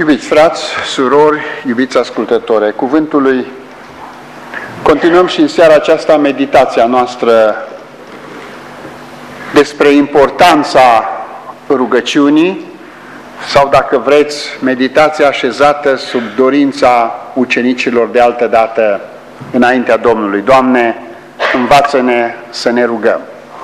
Iubiți frați, surori, iubiți ascultători ai Cuvântului, continuăm și în seara aceasta meditația noastră despre importanța rugăciunii, sau dacă vreți, meditația așezată sub dorința ucenicilor de altă dată înaintea Domnului. Doamne, învață-ne să ne rugăm.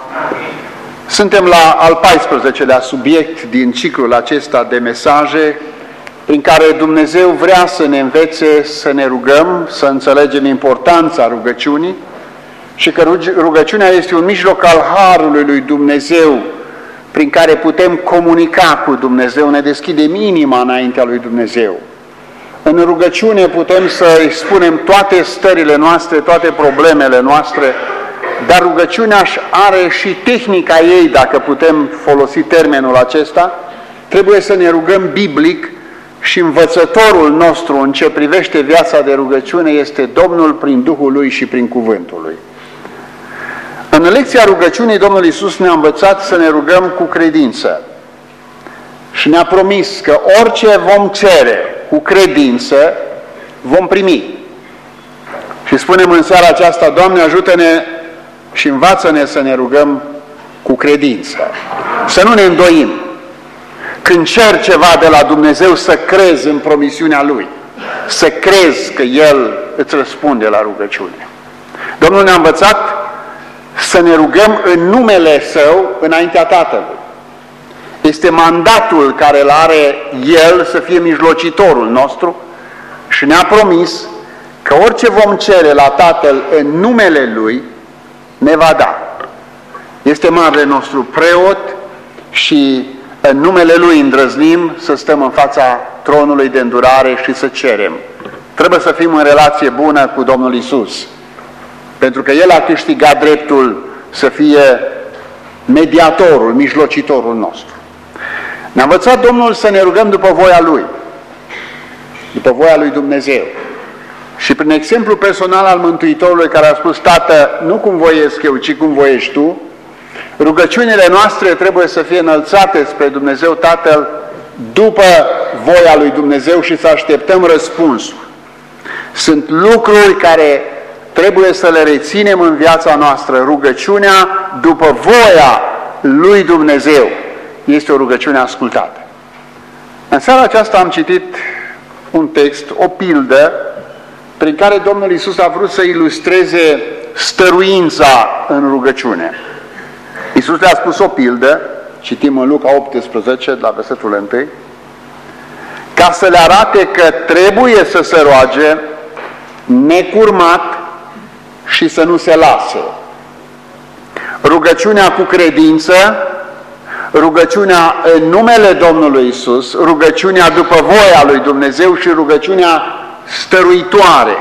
Suntem la al 14-lea subiect din ciclul acesta de mesaje prin care Dumnezeu vrea să ne învețe să ne rugăm, să înțelegem importanța rugăciunii și că rugăciunea este un mijloc al Harului lui Dumnezeu prin care putem comunica cu Dumnezeu, ne deschidem inima înaintea lui Dumnezeu. În rugăciune putem să-i spunem toate stările noastre, toate problemele noastre, dar rugăciunea are și tehnica ei, dacă putem folosi termenul acesta. Trebuie să ne rugăm biblic și învățătorul nostru în ce privește viața de rugăciune este Domnul prin Duhul Lui și prin Cuvântul Lui. În lecția rugăciunii, Domnul Iisus ne-a învățat să ne rugăm cu credință și ne-a promis că orice vom cere cu credință, vom primi. Și spunem în seara aceasta, Doamne, ajută-ne și învață-ne să ne rugăm cu credință. Să nu ne îndoim. Când cer ceva de la Dumnezeu, să crezi în promisiunea Lui. Să crezi că El îți răspunde la rugăciune. Domnul ne-a învățat să ne rugăm în numele Său înaintea Tatălui. Este mandatul care îl are El să fie mijlocitorul nostru și ne-a promis că orice vom cere la Tatăl în numele Lui, ne va da. Este marele nostru preot și în numele Lui îndrăznim să stăm în fața tronului de îndurare și să cerem. Trebuie să fim în relație bună cu Domnul Iisus, pentru că El a câștigat dreptul să fie mediatorul, mijlocitorul nostru. Ne-a învățat Domnul să ne rugăm după voia Lui, după voia Lui Dumnezeu. Și prin exemplu personal al Mântuitorului care a spus, Tată, nu cum voiesc eu, ci cum voiești Tu, rugăciunile noastre trebuie să fie înălțate spre Dumnezeu Tatăl după voia lui Dumnezeu și să așteptăm răspunsul. Sunt lucruri care trebuie să le reținem în viața noastră. Rugăciunea după voia lui Dumnezeu este o rugăciune ascultată. În seara aceasta am citit un text, o pildă, prin care Domnul Iisus a vrut să ilustreze stăruința în rugăciune. Iisus le-a spus o pildă, citim în Luca 18, la versetul 1, ca să le arate că trebuie să se roage necurmat și să nu se lase. Rugăciunea cu credință, rugăciunea în numele Domnului Iisus, rugăciunea după voia lui Dumnezeu și rugăciunea stăruitoare.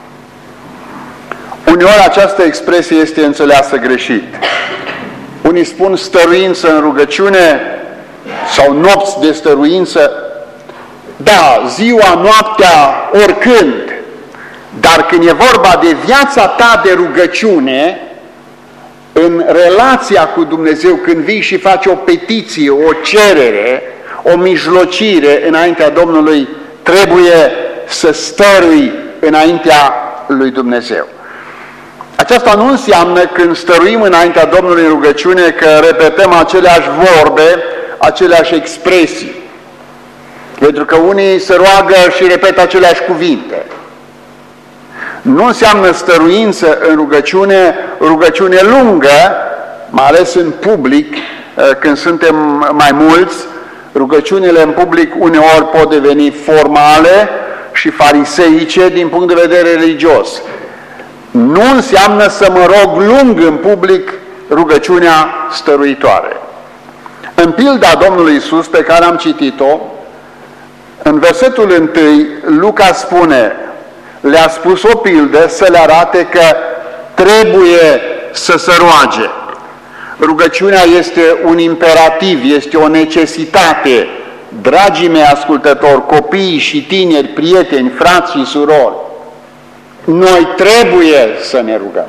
Uneori această expresie este înțeleasă greșit. Unii spun stăruință în rugăciune sau nopți de stăruință. Da, ziua, noaptea, oricând. Dar când e vorba de viața ta de rugăciune, în relația cu Dumnezeu, când vii și faci o petiție, o cerere, o mijlocire înaintea Domnului, trebuie să stărui înaintea lui Dumnezeu. Aceasta nu înseamnă când stăruim înaintea Domnului în rugăciune că repetăm aceleași vorbe, aceleași expresii. Pentru că unii se roagă și repetă aceleași cuvinte. Nu înseamnă stăruință în rugăciune lungă, mai ales în public, când suntem mai mulți. Rugăciunile în public uneori pot deveni formale și fariseice din punct de vedere religios. Nu înseamnă să mă rog lung în public rugăciunea stăruitoare. În pilda Domnului Iisus pe care am citit-o, în versetul 1, Luca spune, le-a spus o pildă să le arate că trebuie să se roage. Rugăciunea este un imperativ, este o necesitate. Dragii mei ascultători, copii și tineri, prieteni, frați și surori, noi trebuie să ne rugăm.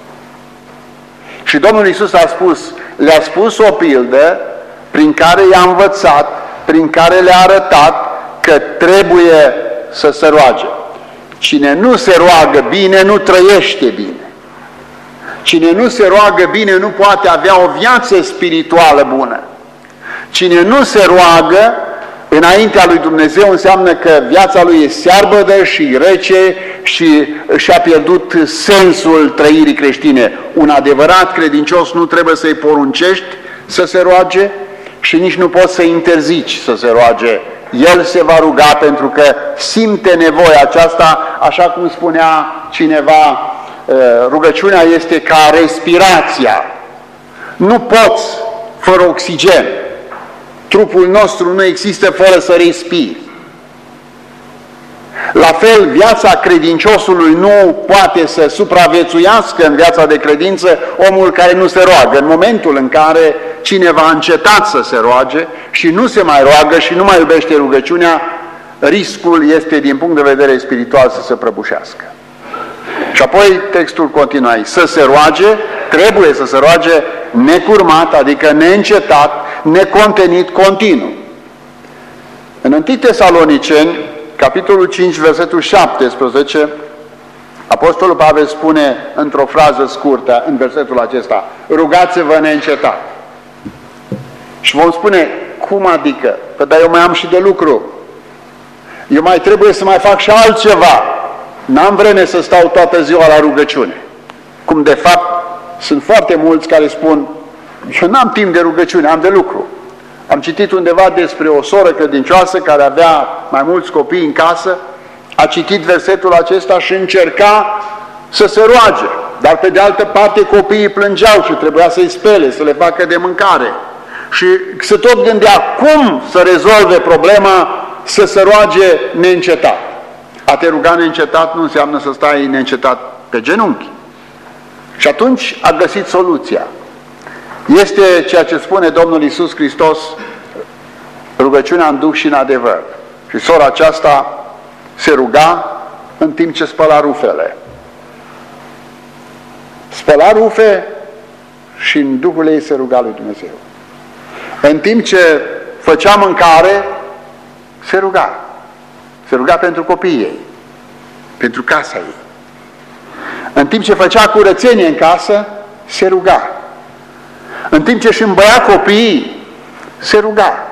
Și Domnul Iisus le-a spus o pildă prin care i-a învățat, prin care le-a arătat că trebuie să se roage. Cine nu se roagă bine, nu trăiește bine. Cine nu se roagă bine, nu poate avea o viață spirituală bună. Cine nu se roagă înaintea lui Dumnezeu, înseamnă că viața lui e searbădă și rece și și-a pierdut sensul trăirii creștine. Un adevărat credincios nu trebuie să-i poruncești să se roage și nici nu poți să-i interzici să se roage. El se va ruga pentru că simte nevoia aceasta, așa cum spunea cineva, rugăciunea este ca respirația. Nu poți fără oxigen. Trupul nostru nu există fără să respiri. La fel, viața credinciosului nu poate să supraviețuiască în viața de credință omul care nu se roagă. În momentul în care cineva a încetat să se roage și nu se mai roagă și nu mai iubește rugăciunea, riscul este din punct de vedere spiritual să se prăbușească. Și apoi textul continuă aici. Să se roage, trebuie să se roage necurmat, adică neîncetat, necontenit, continuu. În 1 Tesaloniceni, capitolul 5, versetul 17, Apostolul Pavel spune într-o frază scurtă, în versetul acesta, rugați-vă neîncetat. Și vom spune, cum adică? Păi, dar eu mai am și de lucru. Eu mai trebuie să mai fac și altceva. N-am vreme să stau toată ziua la rugăciune. Cum de fapt sunt foarte mulți care spun, eu n-am timp de rugăciune, am de lucru. Am citit undeva despre o soră credincioasă care avea mai mulți copii în casă, a citit versetul acesta și încerca să se roage. Dar pe de altă parte copiii plângeau și trebuia să-i spele, să le facă de mâncare. Și se tot gândea cum să rezolve problema să se roage neîncetat. A te ruga neîncetat nu înseamnă să stai neîncetat pe genunchi. Și atunci a găsit soluția. Este ceea ce spune Domnul Iisus Hristos, rugăciunea în duh și în adevăr. Și sora aceasta se ruga în timp ce spăla rufele. Spăla rufe și în Duhul ei se ruga lui Dumnezeu. În timp ce făcea mâncare, se ruga. Se ruga pentru copiii ei, pentru casa ei. În timp ce făcea curățenie în casă, se ruga. În timp ce își îmbăia copiii, se ruga.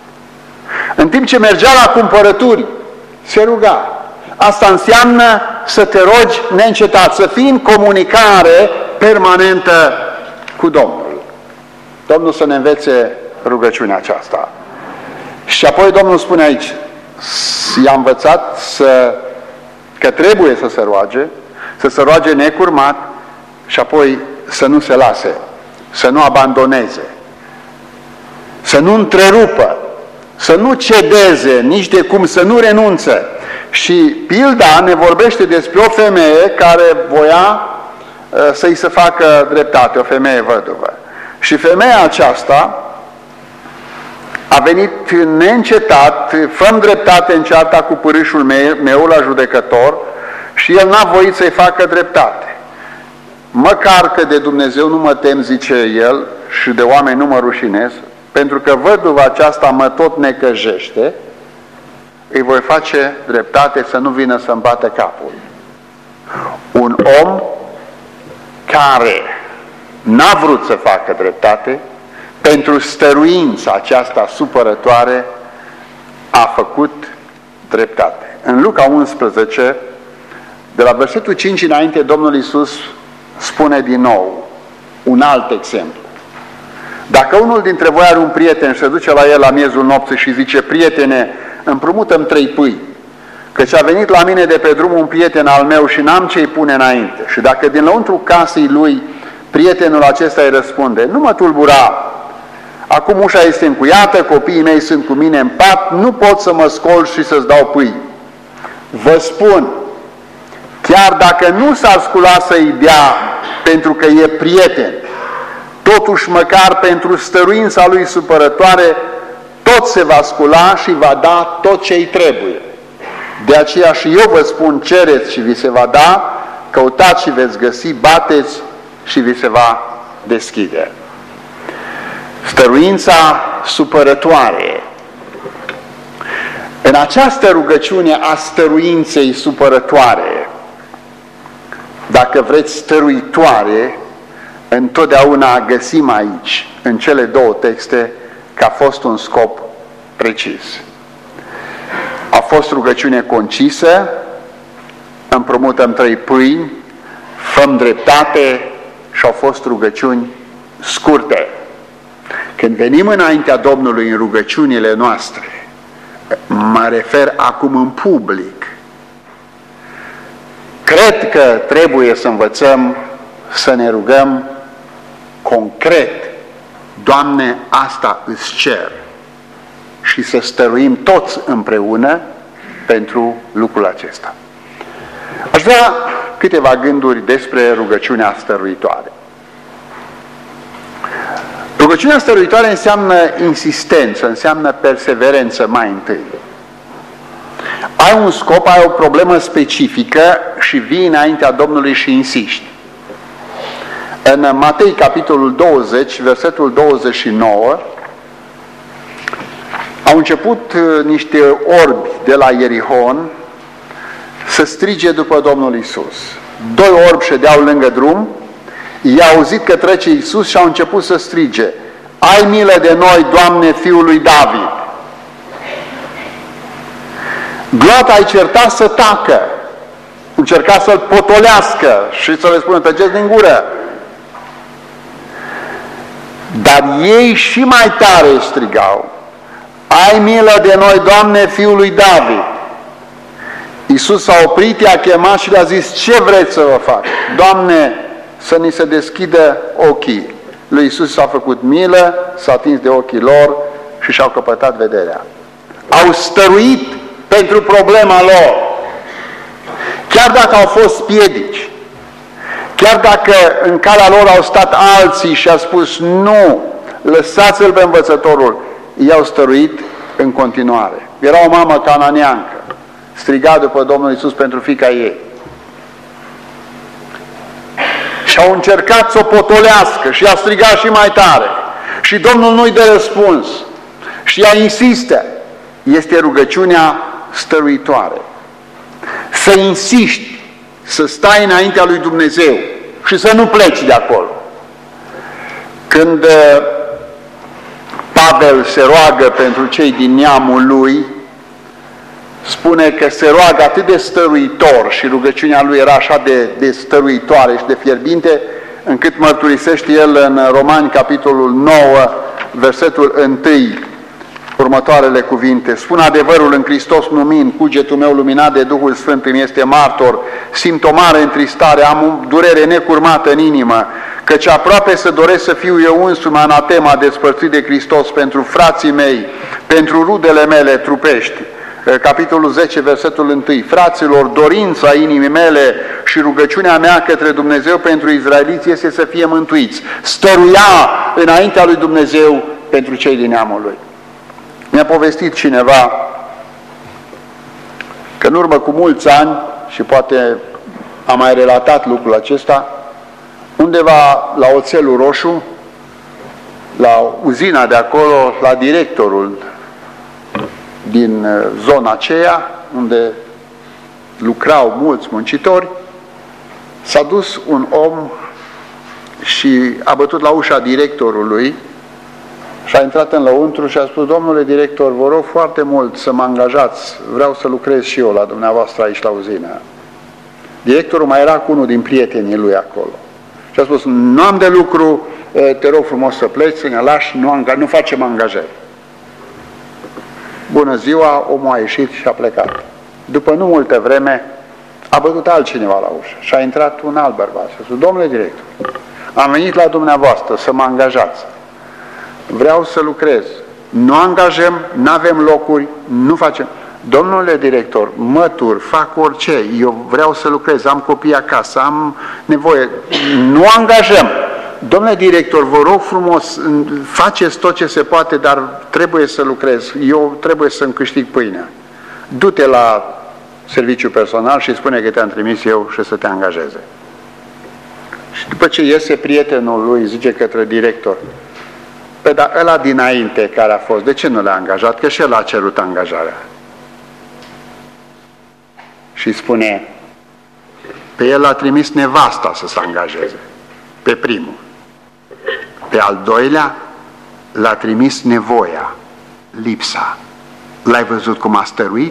În timp ce mergea la cumpărături, se ruga. Asta înseamnă să te rogi neîncetat, să fii în comunicare permanentă cu Domnul. Domnul să ne învețe rugăciunea aceasta. Și apoi Domnul spune aici, i-a învățat că trebuie să se roage necurmat și apoi să nu se lase, să nu abandoneze, să nu întrerupă, să nu cedeze, nici de cum să nu renunțe. Și pilda ne vorbește despre o femeie care voia să-i se facă dreptate, o femeie văduvă. Și femeia aceasta a venit neîncetat, fă-mi dreptate în cearta cu pârâșul meu la judecător și el n-a voit să-i facă dreptate. Măcar că de Dumnezeu nu mă tem, zice el, și de oameni nu mă rușinez, pentru că văduva aceasta mă tot necăjește, îi voi face dreptate să nu vină să-mi bată capul. Un om care n-a vrut să facă dreptate, pentru stăruința aceasta supărătoare, a făcut dreptate. În Luca 11, de la versetul 5 înainte, Domnul Iisus spune din nou un alt exemplu. Dacă unul dintre voi are un prieten și se duce la el la miezul nopții și zice, prietene, împrumută-mi 3 pâini, căci a venit la mine de pe drum un prieten al meu și n-am ce-i pune înainte. Și dacă din lăuntru casei lui prietenul acesta îi răspunde, nu mă tulbura, acum ușa este încuiată, copiii mei sunt cu mine în pat, nu pot să mă scol și să-ți dau pâini. Vă spun, chiar dacă nu s-ar scula să-i dea pentru că e prieten, totuși măcar pentru stăruința lui supărătoare, tot se va scula și va da tot ce-i trebuie. De aceea și eu vă spun, cereți și vi se va da, căutați și veți găsi, bateți și vi se va deschide. Stăruința supărătoare În această rugăciune a stăruinței supărătoare, dacă vreți stăruitoare, întotdeauna găsim aici, în cele două texte, că a fost un scop precis. A fost rugăciune concisă, împrumutăm 3 pâini, făm dreptate, și au fost rugăciuni scurte. Când venim înaintea Domnului în rugăciunile noastre, mă refer acum în public, cred că trebuie să învățăm să ne rugăm concret: Doamne, asta îți cer, și să stăruim toți împreună pentru lucrul acesta. Aș vrea câteva gânduri despre rugăciunea stăruitoare. Rugăciunea stăruitoare înseamnă insistență, înseamnă perseverență mai întâi. Ai un scop, ai o problemă specifică și vii înaintea Domnului și insiști. În Matei, capitolul 20, versetul 29, au început niște orbi de la Ierihon să strige după Domnul Iisus. 2 orbi ședeau lângă drum, i-au auzit că trece Iisus și au început să strige: ai milă de noi, Doamne, Fiul lui David! Gloata îi certa să tacă, încerca să-l potolească și să le spună: tăceți din gură! Dar ei și mai tare strigau: ai milă de noi, Doamne, Fiul lui David! Iisus s-a oprit, i-a chemat și le-a zis: ce vreți să vă fac? Doamne, să ni se deschidă ochii. Lui Iisus s-a făcut milă, s-a atins de ochii lor și și-au căpătat vederea. Au stăruit pentru problema lor. Chiar dacă au fost piedici, chiar dacă în calea lor au stat alții și a spus: nu, lăsați-l pe învățătorul, i-au stăruit în continuare. Era o mamă cananeancă, striga după Domnul Iisus pentru fiica ei. Și au încercat să o potolească și a strigat și mai tare. Și Domnul nu-i dă răspuns. Și ea insistă. Este rugăciunea stăruitoare. Să insiști, să stai înaintea lui Dumnezeu și să nu pleci de acolo. Când Pavel se roagă pentru cei din neamul lui, spune că se roagă atât de stăruitor și rugăciunea lui era așa de stăruitoare și de fierbinte, încât mărturisește el în Romani, capitolul 9, versetul 1, următoarele cuvinte: spun adevărul în Hristos numind, cugetul meu luminat de Duhul Sfânt îmi este martor, simt o mare întristare, am o durere necurmată în inimă, căci aproape să doresc să fiu eu însumi anatema despărțit de Hristos pentru frații mei, pentru rudele mele trupești. Capitolul 10, versetul 1. Fraților, dorința inimii mele și rugăciunea mea către Dumnezeu pentru izraeliți este să fie mântuiți. Stăruia înaintea lui Dumnezeu pentru cei din neamul lui. Mi-a povestit cineva că în urmă cu mulți ani, și poate am mai relatat lucrul acesta, undeva la Oțelul Roșu, la uzina de acolo, la directorul din zona aceea, unde lucrau mulți muncitori, s-a dus un om și a bătut la ușa directorului și a intrat în lăuntru și a spus: domnule director, vă rog foarte mult să mă angajați, vreau să lucrez și eu la dumneavoastră aici la uzină. Directorul mai era cu unul din prietenii lui acolo și a spus: nu am de lucru, te rog frumos să pleci, să ne lași, nu facem angajări. Bună ziua, omul a ieșit și a plecat. După nu multă vreme a bătut altcineva la ușă și a intrat un alt bărbat și a spus: domnule director, am venit la dumneavoastră să mă angajați, vreau să lucrez, nu angajăm, nu avem locuri, nu facem. Domnule director, mătur, fac orice, eu vreau să lucrez, am copii acasă, am nevoie, nu angajăm. Domnule director, vă rog frumos, faceți tot ce se poate, dar trebuie să lucrez, eu trebuie să-mi câștig pâinea. Du-te la serviciu personal și spune că te-am trimis eu și să te angajeze. Și după ce iese prietenul lui, zice către director: păi dar ăla dinainte care a fost, de ce nu l-a angajat? Că și el a cerut angajarea. și spune, pe el l-a trimis nevasta să se angajeze, pe primul. Pe al doilea l-a trimis nevoia, lipsa. L-ai văzut cum a stăruit?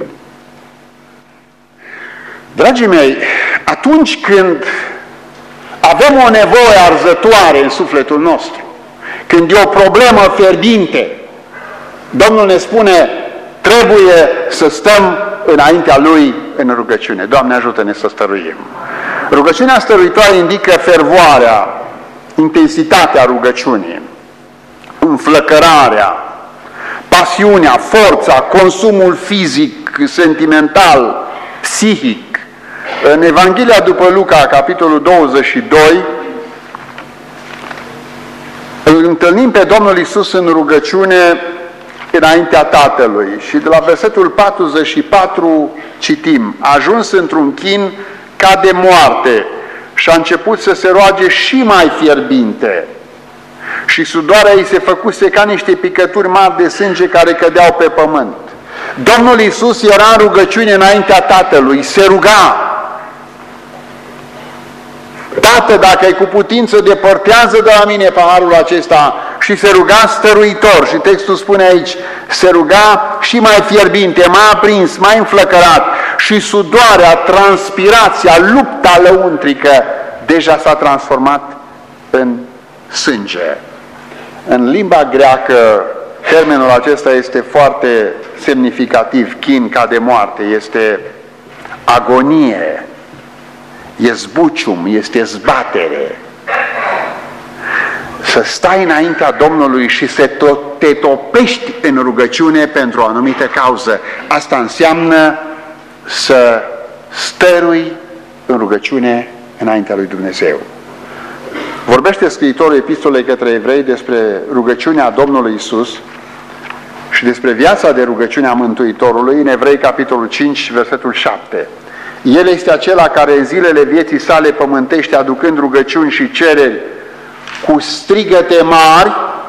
Dragii mei, atunci când avem o nevoie arzătoare în sufletul nostru, când e o problemă fierbinte, Domnul ne spune, trebuie să stăm înaintea Lui în rugăciune. Doamne, ajută-ne să stăruim. Rugăciunea stăruitoare indică fervoarea, intensitatea rugăciunii, înflăcărarea, pasiunea, forța, consumul fizic, sentimental, psihic. În Evanghelia după Luca, capitolul 22, îl întâlnim pe Domnul Iisus în rugăciune înaintea Tatălui și de la versetul 44 citim, a ajuns într-un chin ca de moarte și a început să se roage și mai fierbinte și sudoarea ei se făcuse ca niște picături mari de sânge care cădeau pe pământ. Domnul Iisus era în rugăciune înaintea Tatălui, se ruga. Tată, dacă ai cu putință, depărtează de la mine paharul acesta, și se ruga stăruitor. Și textul spune aici, se ruga și mai fierbinte, mai aprins, mai înflăcărat, și sudoarea, transpirația, lupta lăuntrică deja s-a transformat în sânge. În limba greacă, termenul acesta este foarte semnificativ, chin ca de moarte, este agonie, e zbucium, este zbatere. Să stai înaintea Domnului și să te topești în rugăciune pentru o anumită cauză. Asta înseamnă să stărui în rugăciune înaintea lui Dumnezeu. Vorbește scriitorul epistolei către evrei despre rugăciunea Domnului Iisus și despre viața de rugăciune a Mântuitorului în Evrei, capitolul 5, versetul 7. El este acela care în zilele vieții sale pământește, aducând rugăciuni și cereri cu strigăte mari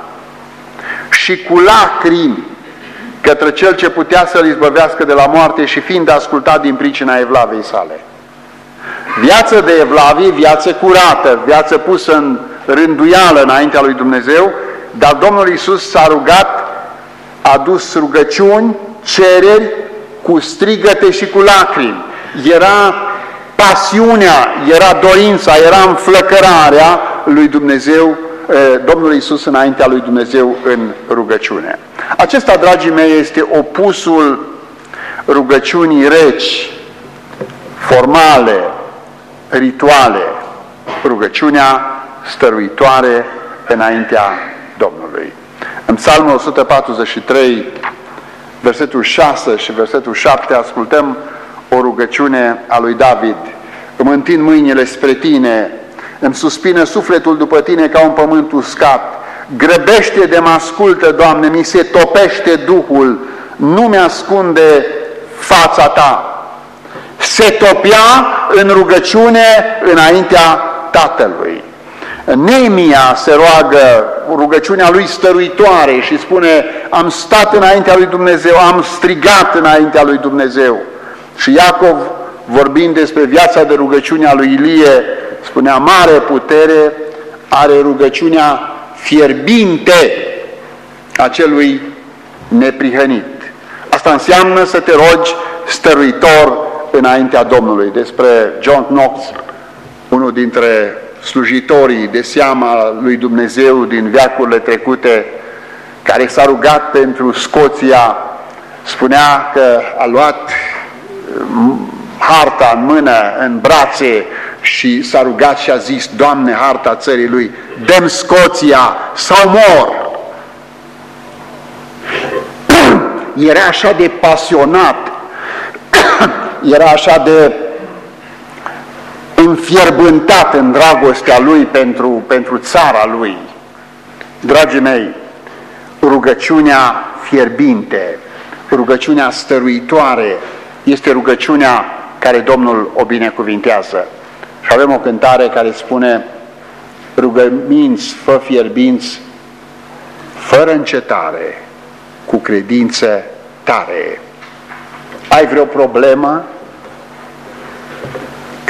și cu lacrimi către Cel ce putea să-l izbăvească de la moarte și fiind ascultat din pricina evlavei sale. Viață de evlavie, viață curată, viață pusă în rânduială înaintea lui Dumnezeu, dar Domnul Iisus s-a rugat, a adus rugăciuni, cereri cu strigăte și cu lacrimi. Era pasiunea, era dorința, era înflăcărarea lui Dumnezeu, Domnul Iisus înaintea lui Dumnezeu în rugăciune. Acesta, dragii mei, este opusul rugăciunii reci, formale, rituale, rugăciunea stăruitoare înaintea Domnului. În Psalmul 143, versetul 6 și versetul 7, ascultăm o rugăciune a lui David. Îmi întind mâinile spre tine, îmi suspină sufletul după tine ca un pământ uscat. Grăbește de mă ascultă, Doamne, mi se topește Duhul, nu mi-ascunde fața ta. Se topea în rugăciune înaintea Tatălui. Neemia se roagă rugăciunea lui stăruitoare și spune, am stat înaintea lui Dumnezeu, am strigat înaintea lui Dumnezeu. Și Iacov, vorbind despre viața de rugăciune a lui Ilie, spunea, mare putere are rugăciunea fierbinte a celui neprihănit. Asta înseamnă să te rogi stăruitor înaintea Domnului. Despre John Knox, unul dintre slujitorii de seama lui Dumnezeu din veacurile trecute, care s-a rugat pentru Scoția, spunea că a luat harta în mână, în brațe și s-a rugat și a zis, Doamne, harta țării lui, dă-mi Scoția sau mor. Era așa de pasionat, era așa de înfierbântat în dragostea lui pentru țara lui. Dragii mei, rugăciunea fierbinte, rugăciunea stăruitoare, este rugăciunea care Domnul o binecuvintează. Și avem o cântare care spune, rugăminți, fă fierbinți, fără încetare, cu credință tare. Ai vreo problemă?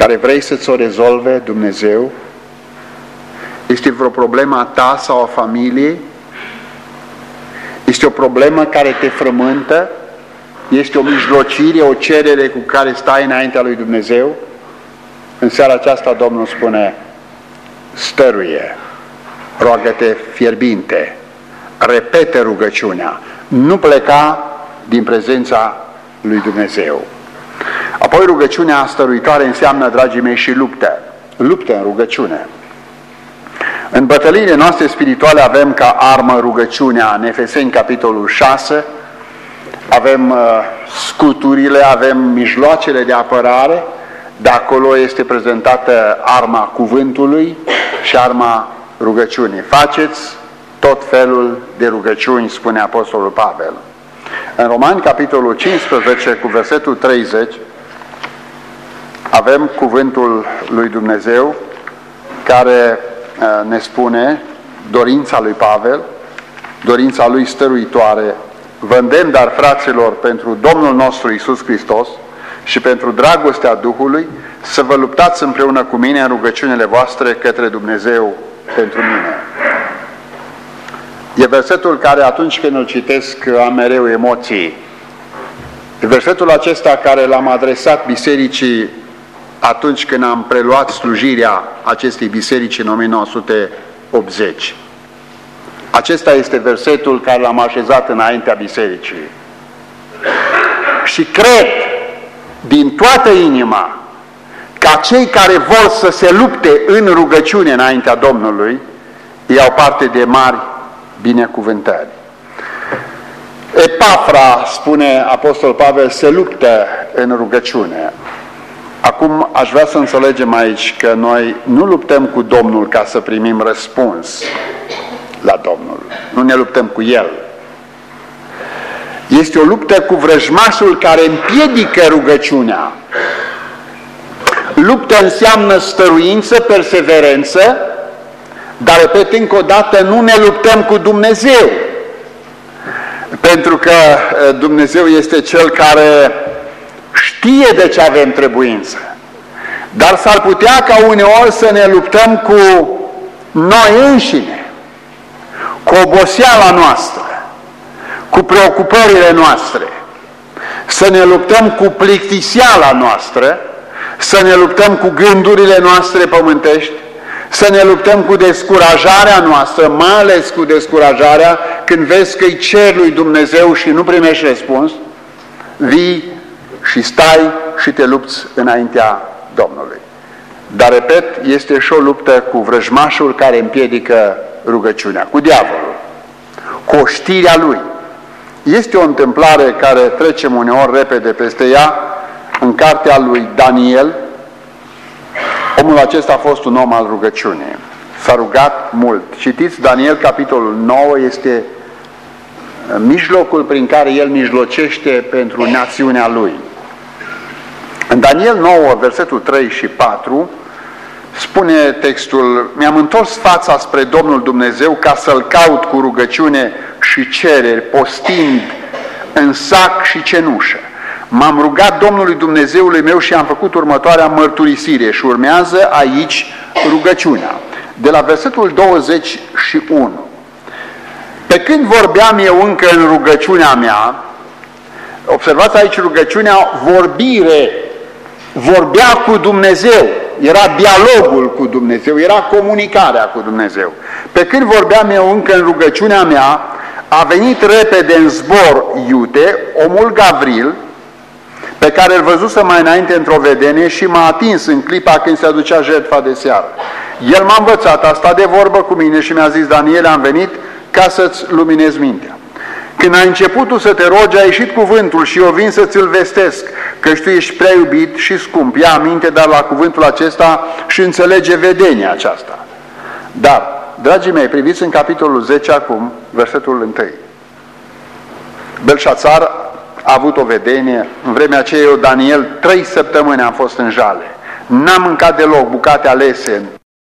care vrei să-ți o rezolve Dumnezeu? Este vreo problemă a ta sau a familiei? Este o problemă care te frământă? Este o mijlocire, o cerere cu care stai înaintea lui Dumnezeu? În seara aceasta Domnul spune, stăruie, roagă-te fierbinte, repete rugăciunea, nu pleca din prezența lui Dumnezeu. Apoi rugăciunea stăruitoare înseamnă, dragii mei, și luptă. Luptă în rugăciune. În bătăliile noastre spirituale avem ca armă rugăciunea. În Efeseni, capitolul 6, avem scuturile, avem mijloacele de apărare, de acolo este prezentată arma cuvântului și arma rugăciunii. Faceți tot felul de rugăciuni, spune Apostolul Pavel. În Romani, capitolul 15, cu versetul 30, avem cuvântul lui Dumnezeu care ne spune dorința lui Pavel, dorința lui stăruitoare. Vă îndemn, dar, fraților, pentru Domnul nostru Iisus Hristos și pentru dragostea Duhului, să vă luptați împreună cu mine în rugăciunile voastre către Dumnezeu pentru mine. E versetul care, atunci când îl citesc, am mereu emoții. E versetul acesta care l-am adresat bisericii atunci când am preluat slujirea acestei biserici în 1980. Acesta este versetul care l-am așezat înaintea bisericii. Și cred din toată inima ca cei care vor să se lupte în rugăciune înaintea Domnului iau parte de mari binecuvântări. Epafra, spune Apostol Pavel, se luptă în rugăciune. Acum aș vrea să înțelegem aici că noi nu luptăm cu Domnul ca să primim răspuns la Domnul. Nu ne luptăm cu El. Este o luptă cu vrăjmașul care împiedică rugăciunea. Luptă înseamnă stăruință, perseverență, dar, repet încă o dată, nu ne luptăm cu Dumnezeu. Pentru că Dumnezeu este Cel care știe de ce avem trebuință. Dar s-ar putea ca uneori să ne luptăm cu noi înșine, cu oboseala noastră, cu preocupările noastre, să ne luptăm cu plictiseala noastră, să ne luptăm cu gândurile noastre pământești, să ne luptăm cu descurajarea noastră, mai ales cu descurajarea când vezi că-i cer lui Dumnezeu și nu primești răspuns, vii și stai și te lupți înaintea Domnului. Dar, repet, este și o luptă cu vrăjmașul care împiedică rugăciunea, cu diavolul, cu oștirea lui. Este o întâmplare care trecem uneori repede peste ea în cartea lui Daniel. Omul acesta a fost un om al rugăciunii. S-a rugat mult. Citiți Daniel, capitolul 9, este mijlocul prin care el mijlocește pentru națiunea lui. În Daniel 9, versetul 3 și 4, spune textul: mi-am întors fața spre Domnul Dumnezeu ca să-L caut cu rugăciune și cereri, postind în sac și cenușă. M-am rugat Domnului Dumnezeului meu și am făcut următoarea mărturisire și urmează aici rugăciunea. De la versetul 21. Pe când vorbeam eu încă în rugăciunea mea, observați aici rugăciunea, vorbire, vorbea cu Dumnezeu, era dialogul cu Dumnezeu, era comunicarea cu Dumnezeu. Pe când vorbeam eu încă în rugăciunea mea, a venit repede în zbor Iute, omul Gavril, pe care îl văzuse mai înainte într-o vedenie și m-a atins în clipa când se aducea jertfa de seară. El m-a învățat, a stat de vorbă cu mine și mi-a zis: Daniel, am venit ca să-ți luminezi mintea. Când ai început tu să te rogi, a ieșit cuvântul și eu vin să ți-l vestesc, căci tu ești prea iubit și scump. Ia aminte, dar la cuvântul acesta și înțelege vedenia aceasta. Dar, dragii mei, priviți în capitolul 10 acum, versetul 1. Belșațar a avut o vedenie. În vremea aceea eu, Daniel, 3 săptămâni am fost în jale. N-am mâncat deloc bucate alese.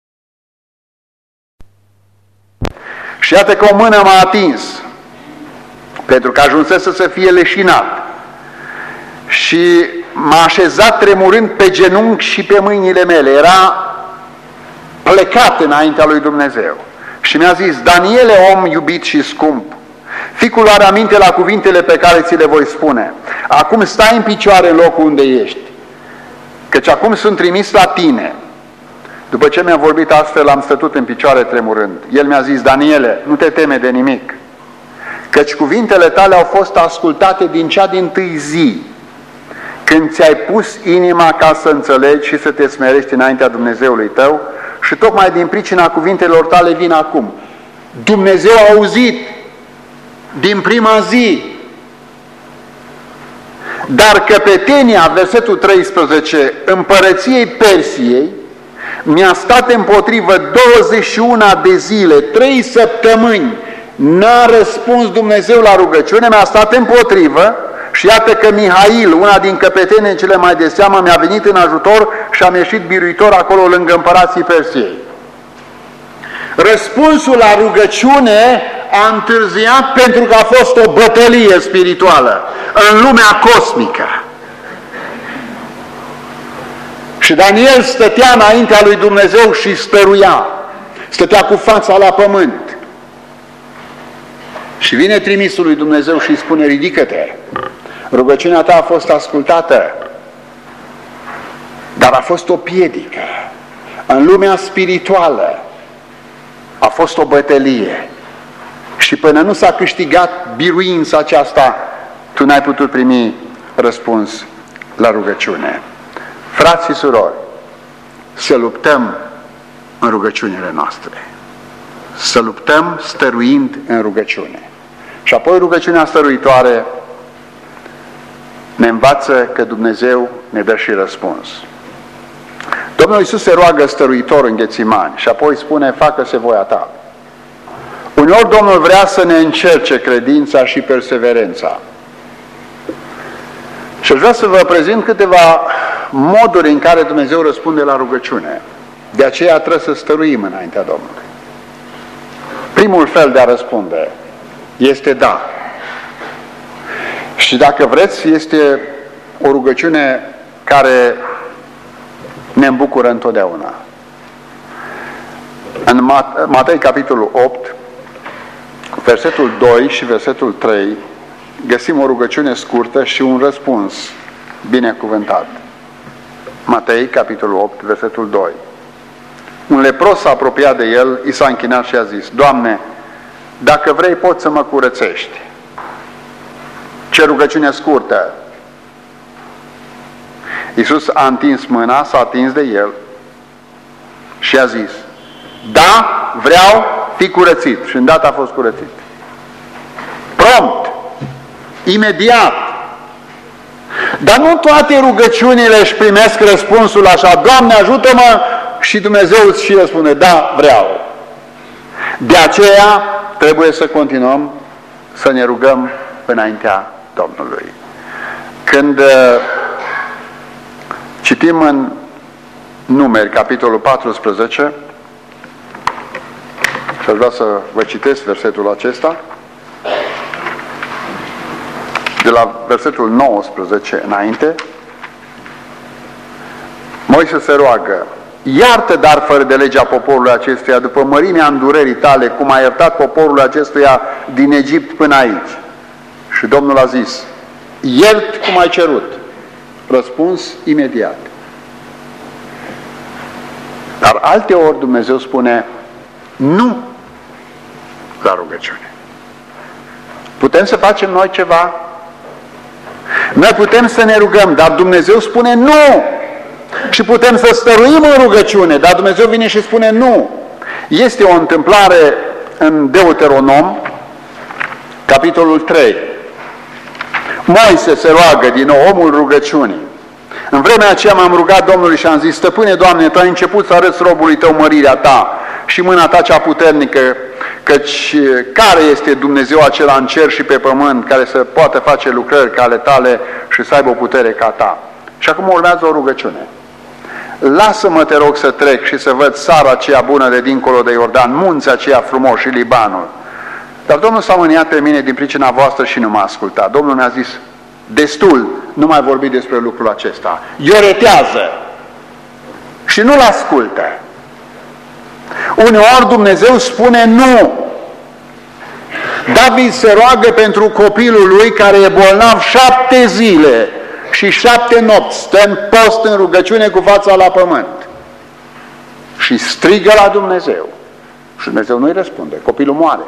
Și iată că o mână m-a atins, pentru că ajunsese să fie leșinat. Și m-a așezat tremurând pe genunchi și pe mâinile mele. Era plecat înaintea lui Dumnezeu. Și mi-a zis: Daniele, om iubit și scump, fii cu luare aminte la cuvintele pe care ți le voi spune. Acum stai în picioare în locul unde ești, căci acum sunt trimis la tine. După ce mi-a vorbit astfel, am stătut în picioare tremurând. El mi-a zis: Daniele, nu te teme de nimic, căci cuvintele tale au fost ascultate din cea dintâi zi, când ți-ai pus inima ca să înțelegi și să te smerești înaintea Dumnezeului tău, și tocmai din pricina cuvintelor tale vin acum. Dumnezeu a auzit din prima zi. Dar căpetenia, versetul 13, împărăției Persiei mi-a stat împotrivă 21 de zile, 3 săptămâni. N-a răspuns Dumnezeu la rugăciune, mi-a stat împotrivă și iată că Mihail, una din căpetenii cele mai de seamă, mi-a venit în ajutor și am ieșit biruitor acolo lângă împărații Persiei. Răspunsul la rugăciune a întârziat pentru că a fost o bătălie spirituală în lumea cosmică. Și Daniel stătea înaintea lui Dumnezeu și stăruia. Stătea cu fața la pământ. Și vine trimisul lui Dumnezeu și îi spune: ridică-te, rugăciunea ta a fost ascultată, dar a fost o piedică. În lumea spirituală a fost o bătălie și până nu s-a câștigat biruința aceasta, tu n-ai putut primi răspuns la rugăciune. Frați și surori, să luptăm în rugăciunile noastre. Să luptăm stăruind în rugăciune. Și apoi rugăciunea stăruitoare ne învață că Dumnezeu ne dă și răspuns. Domnul Iisus se roagă stăruitor în Ghețimani și apoi spune: facă-se voia ta. Uneori Domnul vrea să ne încerce credința și perseverența. Și aș vrea să vă prezint câteva moduri în care Dumnezeu răspunde la rugăciune. De aceea trebuie să stăruim înaintea Domnului. Primul fel de a răspunde este da. Și dacă vreți, este o rugăciune care ne îmbucură întotdeauna. În Matei, capitolul 8, versetul 2 și versetul 3, găsim o rugăciune scurtă și un răspuns binecuvântat. Matei, capitolul 8, versetul 2. Un lepros s-a apropiat de el, i s-a închinat și a zis: Doamne, dacă vrei, poți să mă curățești. Ce rugăciune scurtă! Iisus a întins mâna, s-a atins de el și a zis: da, vreau, fi curățit. Și îndată a fost curățit. Prompt, imediat. Dar nu toate rugăciunile își primesc răspunsul așa: Doamne, ajută-mă, și Dumnezeu îți și răspunde: da, vreau. De aceea trebuie să continuăm să ne rugăm înaintea Domnului. Când citim în Numeri, capitolul 14, și aș vrea să vă citesc versetul acesta, de la versetul 19 înainte, Moise se roagă: iartă dar fără de legea poporului acestuia, după mărimea îndurării tale, cum a iertat poporul acestuia din Egipt până aici. Și Domnul a zis: iert cum ai cerut. Răspuns imediat. Dar alteori Dumnezeu spune nu la rugăciune. Putem să facem noi ceva? Noi putem să ne rugăm, dar Dumnezeu spune nu. Și putem să stăruim în rugăciune, dar Dumnezeu vine și spune nu. Este o întâmplare în Deuteronom, capitolul 3. Moise se roagă din nou, omul rugăciunii. În vremea aceea m-am rugat Domnului și am zis: Stăpâne, Doamne, Tu ai început să arăți robului Tău mărirea Ta și mâna Ta cea puternică, căci care este Dumnezeu acela în cer și pe pământ, care să poată face lucrări ca ale Tale și să aibă o putere ca Ta? Și acum urmează o rugăciune. Lasă-mă, te rog, să trec și să văd țara aceea bună de dincolo de Iordan, munții aceia frumoși și Libanul. Dar Domnul s-a mâniat pe mine din pricina voastră și nu m-a ascultat. Domnul mi-a zis: Destul, nu mai vorbi despre lucrul acesta. Ioretează și nu-l ascultă. Uneori Dumnezeu spune nu. David se roagă pentru copilul lui care e bolnav 7 zile și 7 nopți, stă în post, în rugăciune cu fața la pământ și strigă la Dumnezeu și Dumnezeu nu-i răspunde, copilul moare.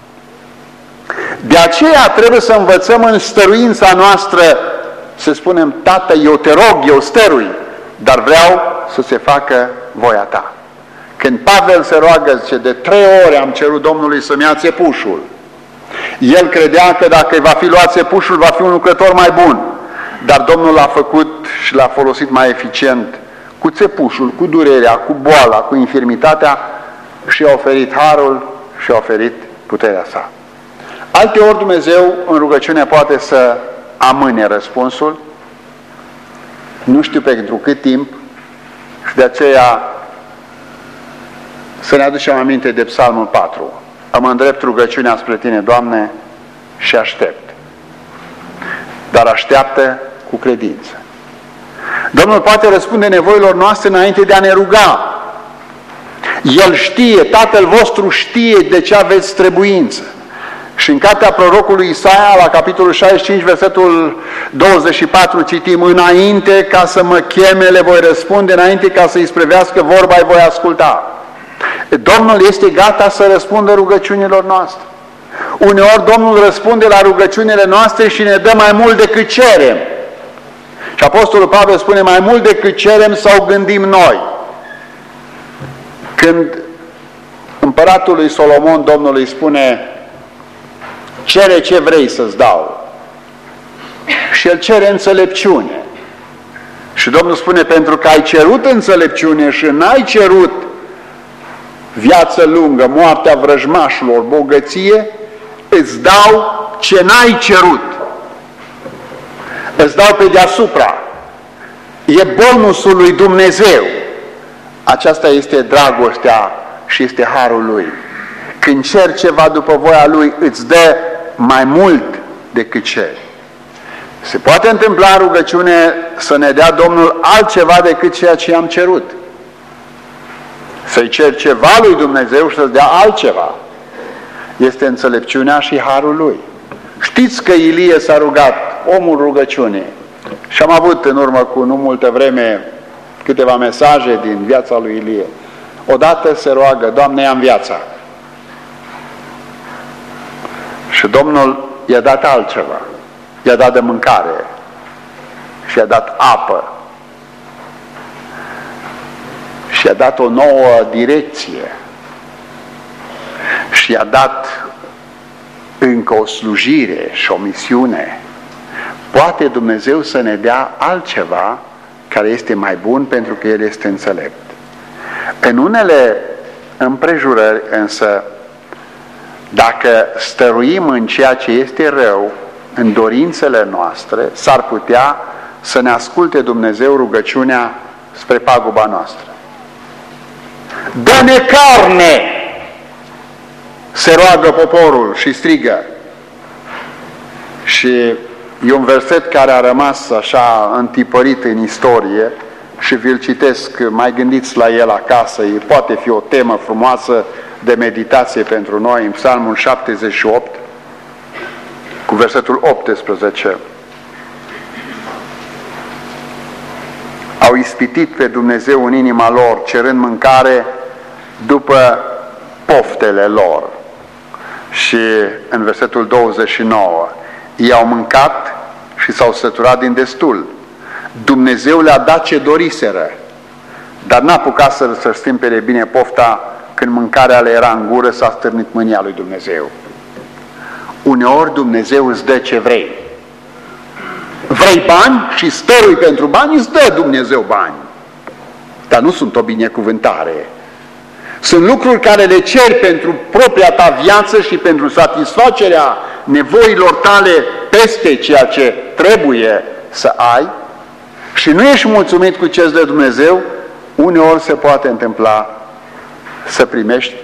De aceea trebuie să învățăm în stăruința noastră să spunem: Tată, eu te rog, eu stărui, dar vreau să se facă voia ta. Când Pavel se roagă, zice, de 3 ori am cerut Domnului să-mi ia țepușul. El credea că dacă va fi luat țepușul, va fi un lucrător mai bun. Dar Domnul l-a făcut și l-a folosit mai eficient cu țepușul, cu durerea, cu boala, cu infirmitatea și a oferit harul și a oferit puterea sa. Alteori Dumnezeu în rugăciune poate să amâne răspunsul, nu știu pentru cât timp, și de aceea să ne aducem aminte de Psalmul 4. Am îndrept rugăciunea spre Tine, Doamne, și aștept. Dar așteaptă cu credință. Domnul poate răspunde nevoilor noastre înainte de a ne ruga. El știe, Tatăl vostru știe de ce aveți trebuință. Și în cartea prorocului Isaia, la capitolul 65, versetul 24, citim: înainte ca să mă cheme, le voi răspunde, înainte ca să-i sprevească vorba, îi voi asculta. Domnul este gata să răspundă rugăciunilor noastre. Uneori Domnul răspunde la rugăciunile noastre și ne dă mai mult decât cerem. Și Apostolul Pavel spune: mai mult decât cerem sau gândim noi. Când împăratul lui Solomon, Domnul îi spune: cere ce vrei să-ți dau. Și el cere înțelepciune. Și Domnul spune: pentru că ai cerut înțelepciune și n-ai cerut viață lungă, moartea vrăjmașilor, bogăție, îți dau ce n-ai cerut. Îți dau pe deasupra. E bonusul lui Dumnezeu. Aceasta este dragostea și este harul Lui. Când ceri ceva după voia Lui, îți dă mai mult decât ceri. Se poate întâmpla în rugăciune să ne dea Domnul altceva decât ceea ce am cerut. Să-i ceri ceva lui Dumnezeu și să-ți dea altceva. Este înțelepciunea și harul Lui. Știți că Ilie s-a rugat, omul rugăciunii, și am avut în urmă cu nu multă vreme câteva mesaje din viața lui Ilie. Odată se roagă: Doamne, ia-mi viața. Și Domnul i-a dat altceva. I-a dat de mâncare și i-a dat apă și i-a dat o nouă direcție și i-a dat încă o slujire și o misiune. Poate Dumnezeu să ne dea altceva care este mai bun pentru că El este înțelept. În unele împrejurări însă, dacă stăruim în ceea ce este rău, în dorințele noastre, s-ar putea să ne asculte Dumnezeu rugăciunea spre paguba noastră. Dă-ne carne! Se roagă poporul și strigă. Și e un verset care a rămas așa întipărit în istorie și vi-l citesc, mai gândiți la el acasă, poate fi o temă frumoasă de meditație pentru noi, în Psalmul 78, cu versetul 18. Au ispitit pe Dumnezeu în inima lor, cerând mâncare după poftele lor. Și în versetul 29, ei au mâncat și s-au săturat din destul. Dumnezeu le-a dat ce doriseră, dar n-a apucat să stimpere bine pofta. Când mâncarea le era în gură, s-a stârnit mânia lui Dumnezeu. Uneori Dumnezeu îți dă ce vrei. Vrei bani și stărui pentru bani, îți dă Dumnezeu bani. Dar nu sunt o binecuvântare. Sunt lucruri care le ceri pentru propria ta viață și pentru satisfacerea nevoilor tale peste ceea ce trebuie să ai și nu ești mulțumit cu ce îți dă Dumnezeu, uneori se poate întâmpla să primești,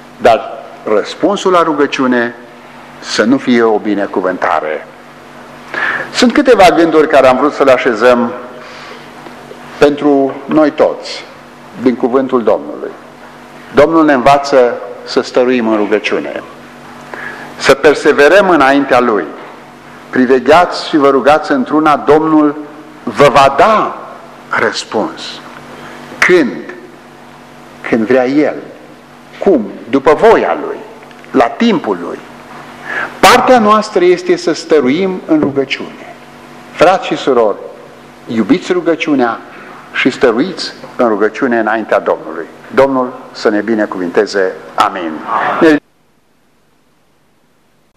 dar răspunsul la rugăciune să nu fie o binecuvântare. Sunt câteva gânduri care am vrut să le așezăm pentru noi toți, din cuvântul Domnului. Domnul ne învață să stăruim în rugăciune, să perseverăm înaintea Lui. Privegheați și vă rugați într-una, Domnul vă va da răspuns. Când? Când vrea El. Cum? După voia Lui, la timpul Lui. Partea noastră este să stăruim în rugăciune. Frați și surori, iubiți rugăciunea și stăruiți în rugăciune înaintea Domnului. Domnul să ne binecuvinteze. Amin.